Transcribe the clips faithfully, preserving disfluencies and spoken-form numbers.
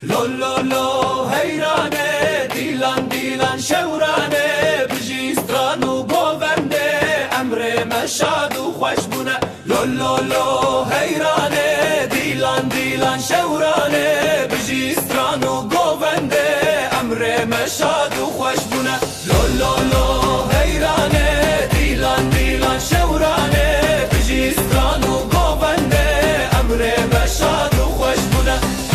لو لو لو حیرانه دیلان دیلان شورانه بجیستران و گوونده امر مشاد و خوشبونه لو لو لو حیرانه دیلان دیلان شورانه بجیستران و گوونده امر مشاد و خوشبونه لو لو لو حیرانه دیلان دیلان شورانه بجیستران و گوونده امر مشاد و خوشبونه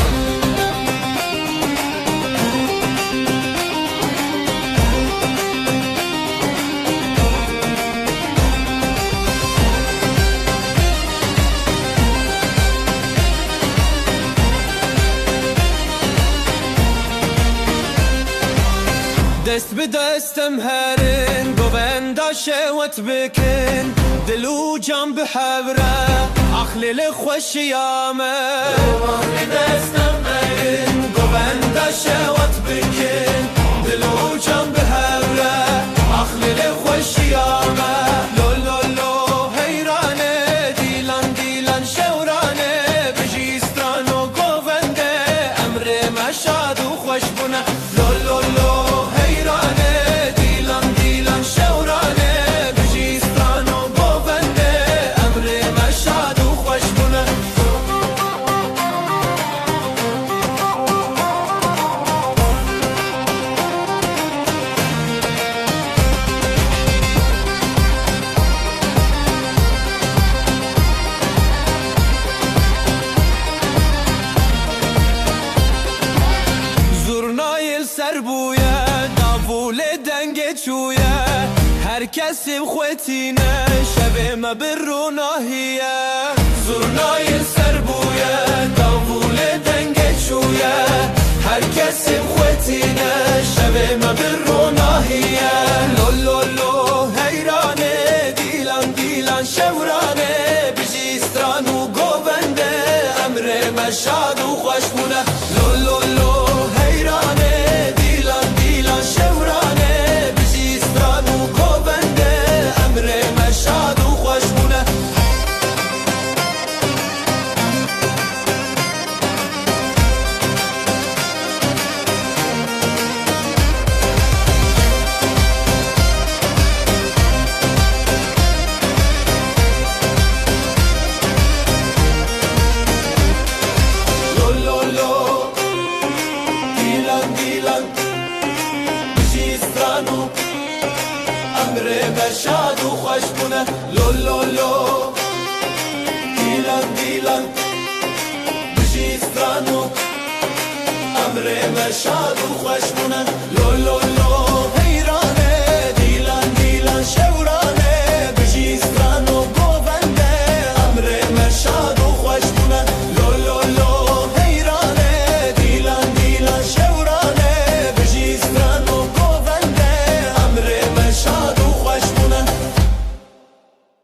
دست به دستم هرن گووندا شوت بکن دلو جام به حوره اخلیل خوشیامه به دستم هرن گووندا شوت بکن دلو جام به حوره اخلیل خوشیامه لو لو لو حیرانه دیلان دیلان شورانه بجیستران و گوونده امر مشاد و خوشبونه لو لو لو سر بویه داوول دنگ چویه هر کسی بخوتینه شب ما برو ناهیه زورنای سر بویه داوول دنگ چویه هر کسی بخوتینه شب ما برو ناهیه لو لو لو حیرانه دیلان دیلان شورانه بجیستران و گوونده امر مشاد و خوشبونه لو لو لو امر مشاد و خوشبونه لو لو لو دیلان دیلان بجیستران و امر مشاد و خوشبونه